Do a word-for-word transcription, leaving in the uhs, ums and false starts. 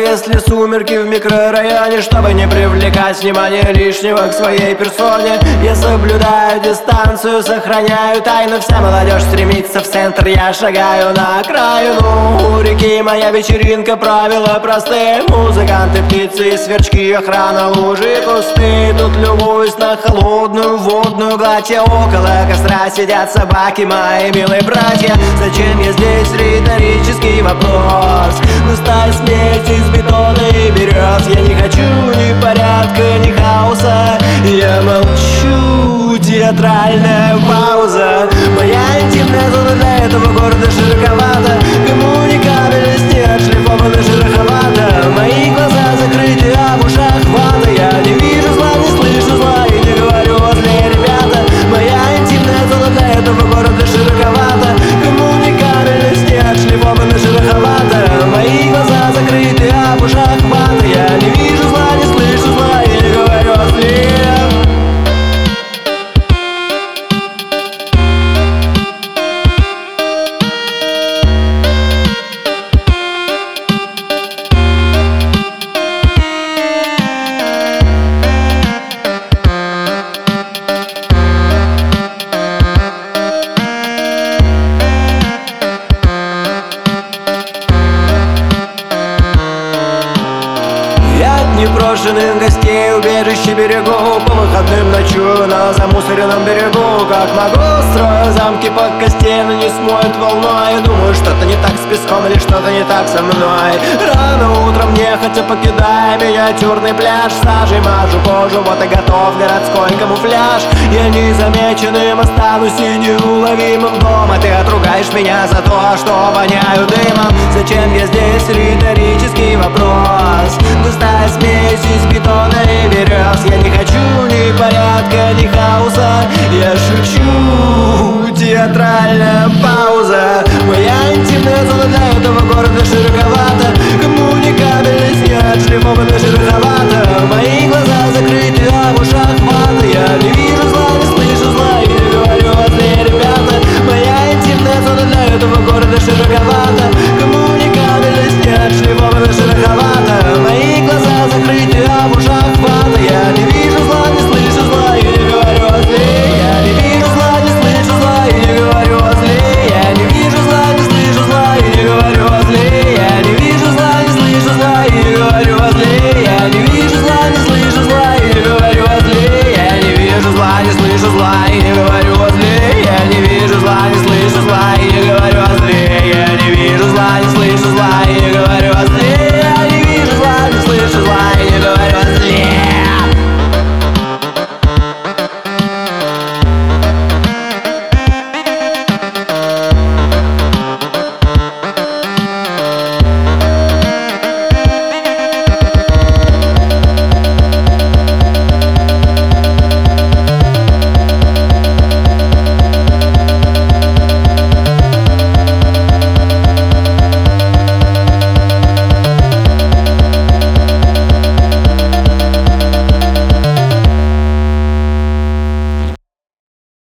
если сумерки в микрорайоне. Чтобы не привлекать внимание лишнего к своей персоне, я соблюдаю дистанцию, сохраняю тайну. Вся молодежь стремится в центр, я шагаю на окраину. У реки моя вечеринка, правила простые. Музыканты, птицы и сверчки, охрана, лужи и кусты. Тут любуюсь на холодную водную гладь. Я около костра сидят собаки, мои милые братья. Зачем я здесь? Риторический вопрос. Густая смесь из бетона и берез. Я не хочу ни порядка, ни хаоса. Я молчу, театральная пауза. Моя интимная зона для этого города широковата. Коммуникабельность не отшлифована шероховато. Мои глаза закрыты, а в ушах вата. Я не вижу зла, не слышу зла и не говорю о зле, ребята. Моя интимная зона для этого города широковата. Коммуникабельность не отшлифована шероховато. Мои глаза закрыты, а в ушах вата. Я не вижу зла, не слышу зла и не говорю о зле. Непрошенных гостей, убежище берегу. По выходным ночую на замусоренном берегу. Как могу, строю замки по костей, но не смоет волной. Думаю, что-то не так с песком или что-то не так со мной. Рано утром, нехотя покидая миниатюрный пляж, сажей мажу кожу, вот и готов городской камуфляж. Я незамеченным останусь и неуловимым дома. Ты отругаешь меня за то, что воняю дымом. Зачем я здесь? Риторический вопрос. Густая смесь из бетона и берез. Я не хочу ни порядка, ни хаоса. Я шучу, театральная пауза. Моя интимная зона для этого города широковата. Коммуникабельность не отшлифована шероховато. Мои глаза закрыты, а в ушах вата. Я не вижу зла, не слышу зла и не говорю о зле, ребята. Моя интимная зона для этого города широковата. Коммуникабельность не отшлифована шероховато. Мои глаза закрыты, а в ушах вата. Я не вижу зла, не слышу зла и не говорю о зле. Я не вижу зла, не слышу зла и не говорю о зле. Я не вижу зла, не слышу зла и не говорю о зле. Я не вижу зла, не слышу зла и не говорю о зле.